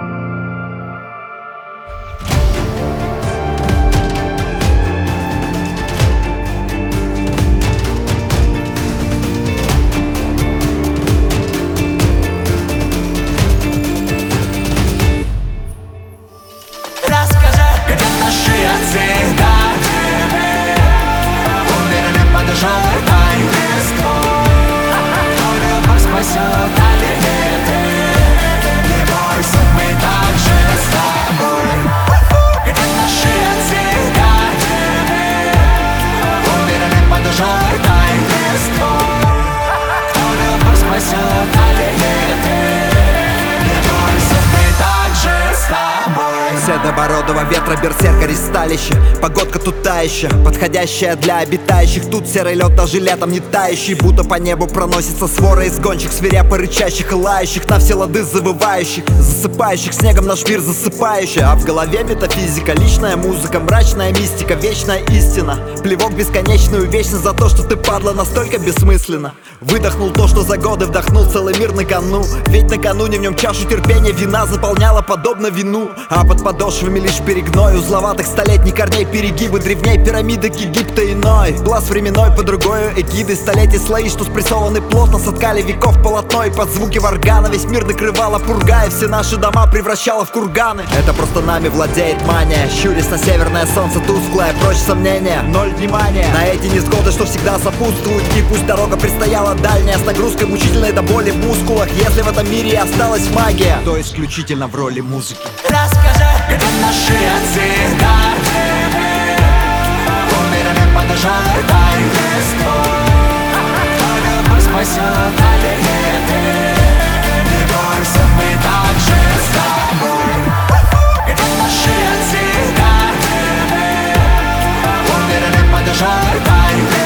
Расскажи, где наши отцы, да? Уверены, подожженный тайны. Любовь спасет, а ли нет? Не бойся, мы так же с тобой. Где наши отцы, да? Уверены, подожженный тайны. Любовь спасет, а ли нет? Не бойся, мы так же с тобой. Седобородого ветра берсерка ристалище. Погодка тут тающая, подходящая для обитающих. Тут серый лед даже летом не тающий. Будто по небу проносится свора из гонщик, свирепо рычащих и лающих, на все лады завывающих, засыпающих снегом наш мир засыпающий. А в голове метафизика, личная музыка, мрачная мистика, вечная истина. Плевок бесконечную вечность за то, что ты, падла, настолько бессмысленно. Выдохнул то, что за годы вдохнул целый мир на кону. Ведь накануне в нем чашу терпения вина заполняла подобно вину. А под подошвами лишь перегной узловатых столетних корней, перегибы древней пирамиды Египта иной. Глаз временной под другой эгидой столетий слои, что спрессованы плотно, соткали веков полотно. И под звуки варгана весь мир накрывала пурга, и все наши дома превращала в курганы. Это просто нами владеет мания, щурясь на северное солнце тусклое, прочь сомнения, ноль внимания на эти несгоды, что всегда сопутствуют. И пусть дорога предстояла дальняя, с нагрузкой мучительной до боли в мускулах, если в этом мире и осталась магия, то исключительно в роли музыки. Расскажи, где наши отцы, да? Уверены, подожженный тайны. Любовь спасет, а ли нет? Не бойся, мы так же с тобой. Где наши отцы, да? Уверены, подожженный тайны.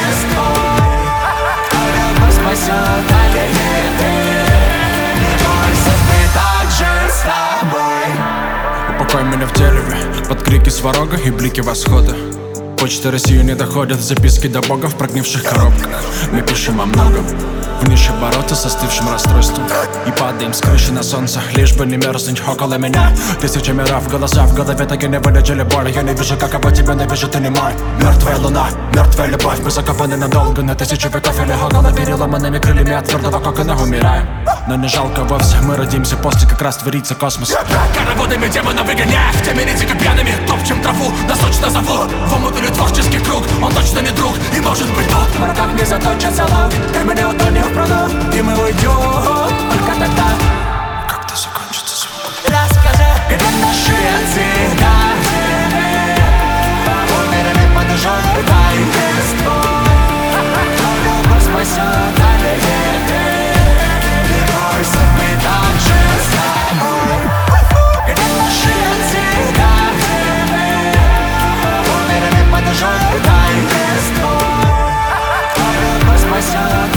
Любовь спасет, а ли нет? Не бойся, мы так же с тобой. Упокой меня в дереве, под крики сварога и блики восхода. Почта России не доходят, записки до бога в прогнивших коробках. Мы пишем о многом, в нише бороться с остывшим расстройством. И падаем с крыши на солнце, лишь бы не мерзнуть около меня. Тысячи миров, голоса в голове так и не вылечили боль. Я не вижу, как обо тебя не вижу, ты не мой. Мертвая луна, мертвая любовь, мы закопаны надолго на тысячу веков или около переломанными крыльями от твердого кокона умираем. Но не жалко вовсе, мы родимся после, как раз творится космос. Короводами демонов выгоняя, в теме нитика пьяными топчем траву, нас точно зовут в омут или творческий круг. Он точно не друг и может быть тут. В руках не заточится лук, ты мне утонешь в пруду, и мы уйдем только тогда, когда закончится звук. Расскажи, где наши отцы, да? Уверены, подожженный тайны. Любовь спасет, а ли нет? Не бойся, мы так же с тобой. Где наши отцы, да? Уверены, подожженный тайны. Любовь спасет.